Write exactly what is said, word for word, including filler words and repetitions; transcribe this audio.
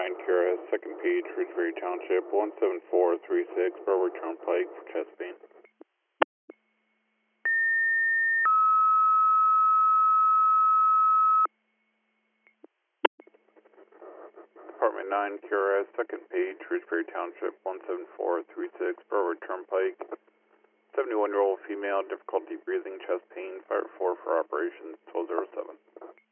nine Kira, second page, Ridgeview Township, one seven four three six, Berwick Turnpike for chest pain. Department nine Kira, second page, Ridgeview Township, one seven four three six, Berwick Turnpike. seventy-one year old female, difficulty breathing, chest pain, fire four for operations, twelve oh seven.